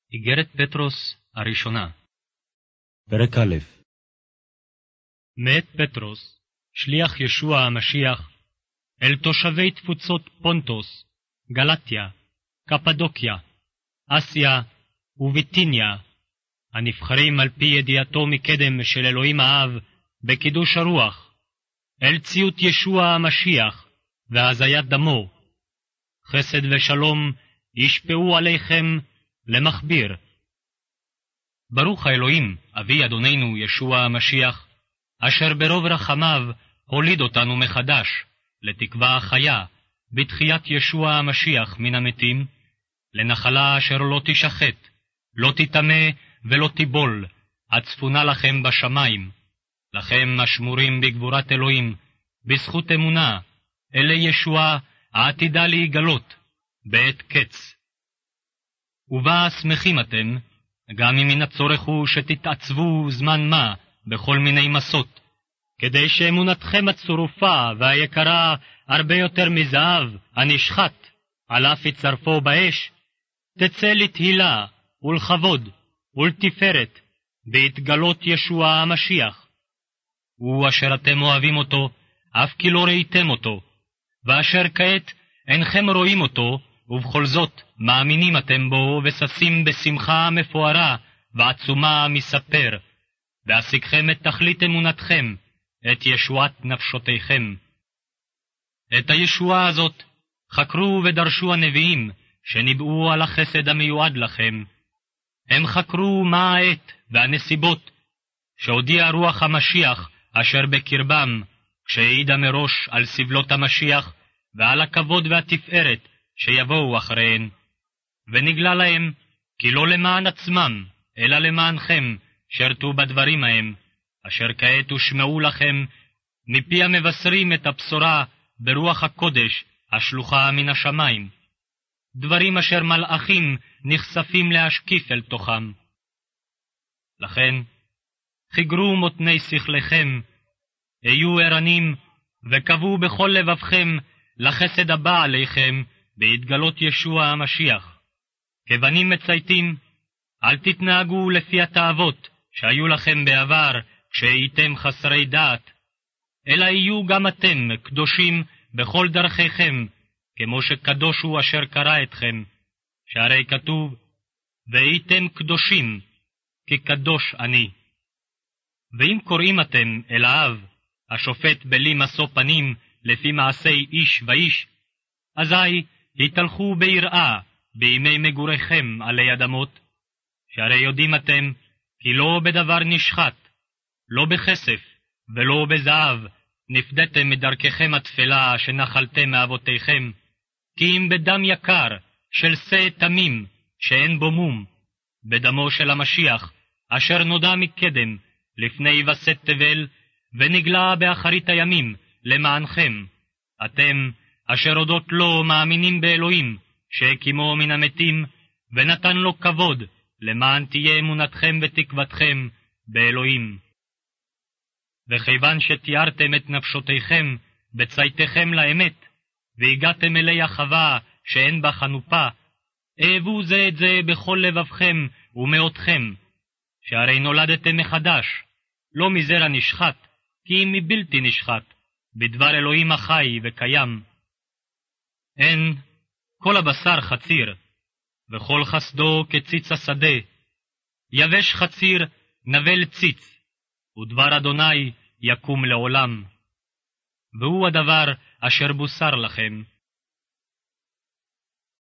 איגרת פטרוס הראשונה. פרק א'. מת פטרוס, שליח ישוע המשיח, אל תושבי תפוצות פונטוס, גלטיה, קפדוקיה, אסיה וביטיניה, הנבחרים על פי ידיעתו מקדם של אלוהים האב בקידוש הרוח, אל ציות ישוע המשיח והזיית דמו. חסד ושלום ישפעו עליכם למכביר. ברוך האלוהים, אבי אדוננו ישוע המשיח, אשר ברוב רחמיו הוליד אותנו מחדש, לתקווה החיה, בתחיית ישוע המשיח מן המתים, לנחלה אשר לא תשחט, לא תטמא ולא תיבול, הצפונה לכם בשמיים, לכם השמורים בגבורת אלוהים, בזכות אמונה, אלי ישוע העתידה להיגלות, בעת קץ. ובה שמחים אתם, גם אם מן הצורך הוא שתתעצבו זמן מה בכל מיני מסות, כדי שאמונתכם הצרופה והיקרה הרבה יותר מזהב הנשחט, על אף יצרפו באש, תצא לתהילה ולכבוד ולתפארת בהתגלות ישוע המשיח. הוא אשר אתם אוהבים אותו, אף כי לא ראיתם אותו, ואשר כעת אינכם רואים אותו, ובכל זאת מאמינים אתם בו וששים בשמחה מפוארה ועצומה מספר, והשיגכם את תכלית אמונתכם, את ישועת נפשותיכם. את הישועה הזאת חקרו ודרשו הנביאים שניבאו על החסד המיועד לכם. הם חקרו מה העת והנסיבות שהודיע רוח המשיח אשר בקרבם, כשהעידה מראש על סבלות המשיח ועל הכבוד והתפארת שיבואו אחריהן. ונגלה להם כי לא למען עצמם, אלא למענכם שרתו בדברים ההם, אשר כעת הושמעו לכם מפי המבשרים את הבשורה ברוח הקודש השלוחה מן השמיים, דברים אשר מלאכים נחשפים להשקיף אל תוכם. לכן, חיגרו מותני שכלכם, היו ערנים וקבעו בכל לבבכם לחסד הבא עליכם בהתגלות ישוע המשיח. כבנים מצייתים, אל תתנהגו לפי התאוות שהיו לכם בעבר כשהייתם חסרי דעת, אלא יהיו גם אתם קדושים בכל דרכיכם, כמו שקדוש הוא אשר קרא אתכם, שהרי כתוב, והייתם קדושים, כי קדוש אני. ואם קוראים אתם אל האב, השופט בלי משוא פנים לפי מעשי איש ואיש, אזי התהלכו ביראה בימי מגוריכם עלי אדמות, שהרי יודעים אתם כי לא בדבר נשחט, לא בכסף ולא בזהב, נפדתם מדרככם התפלה שנחלתם מאבותיכם, כי אם בדם יקר של שא תמים שאין בו מום, בדמו של המשיח, אשר נודע מקדם לפני יווסת תבל, ונגלה באחרית הימים למענכם, אתם אשר הודות לו מאמינים באלוהים, שהקימו מן המתים, ונתן לו כבוד, למען תהיה אמונתכם ותקוותכם באלוהים. וכיוון שתיארתם את נפשותיכם בצייתכם לאמת, והגעתם אלי החווה שאין בה חנופה, אהבו זה את זה בכל לבבכם ומאותכם, שהרי נולדתם מחדש, לא מזרע נשחט, כי אם מבלתי נשחט, בדבר אלוהים החי וקיים. אין כל הבשר חציר, וכל חסדו כציץ השדה, יבש חציר נבל ציץ, ודבר אדוני יקום לעולם. והוא הדבר אשר בוסר לכם,